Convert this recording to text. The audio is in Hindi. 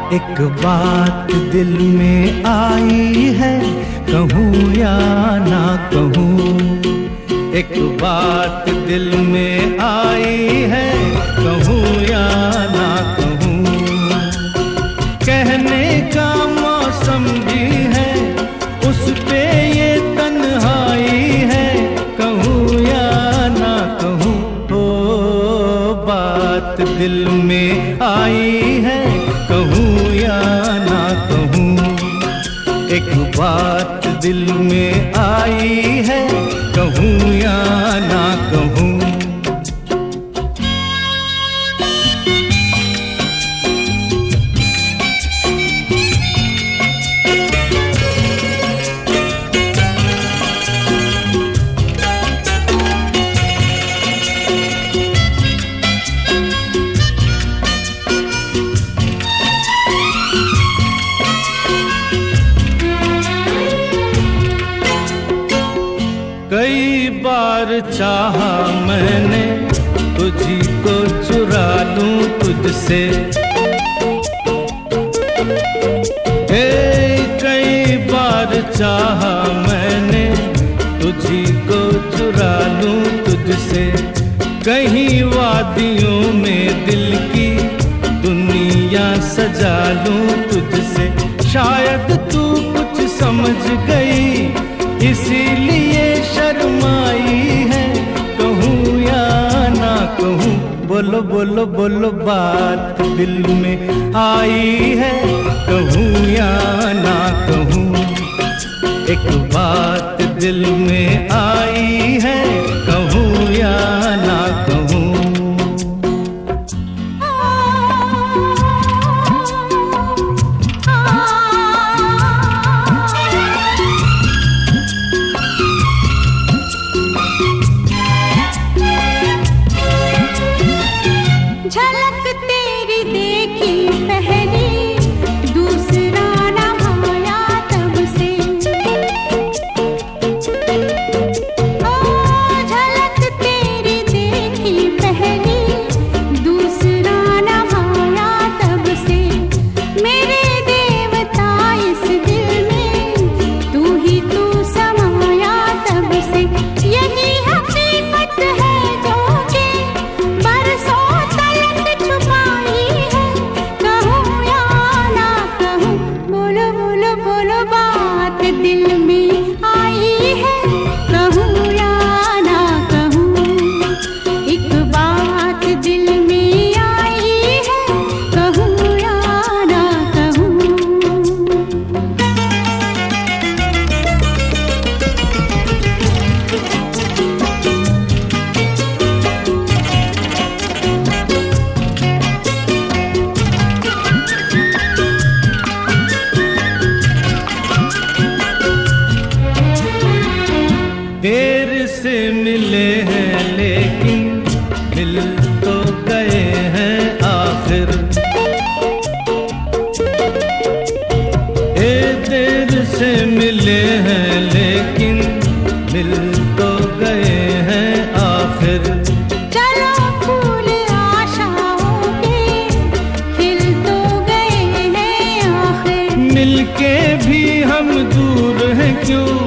एक बात दिल में आई है, कहूँ या ना कहूँ। एक बात दिल में आई है, कहूँ या ना कहूँ। कहने का मौसम भी है, उस पे ये तन्हाई है, कहूँ या ना कहूँ। ओ बात दिल में आई है, कहूँ या ना कहूँ। एक बात दिल में आई है, कहूँ या ना कहूँ। कई बार चाहा मैंने तुझी को चुरा लूं तुझसे, कई बार चाहा मैंने तुझी को चुरा लूं तुझसे। कहीं वादियों में दिल की दुनिया सजा लूं तुझसे। शायद तू कुछ समझ गई, इसीलिए शर्माई है, कहूँ या ना कहूँ। बोलो बोलो बोलो बात दिल में आई है, कहूँ या ना कहूँ। एक बात दिल में आई है, कहूँ या ना कहूँ। झलक तेरी देखी पहली, दूसरा न भाया तब से। ओ झलक तेरी देखी पहली, दूसरा न भाया तब से। मेरे देवता इस दिल में तू ही तू समाया तब से। यही हकीकत है जो कि बरसों छुपाई है, कहूँ या ना कहूँ। बोलो बोलो बोलो बात दिल में आई है, कहूँ या ना कहूँ। एक बात दिल में आई है, कहूँ या ना कहूँ। देर से मिले हैं लेकिन मिल तो गए हैं आखिर। देर से मिले हैं लेकिन मिल तो गए हैं आखिर। चलो फूल आशाओं के खिल तो गए हैं आखिर। मिलके भी हम दूर हैं क्यों,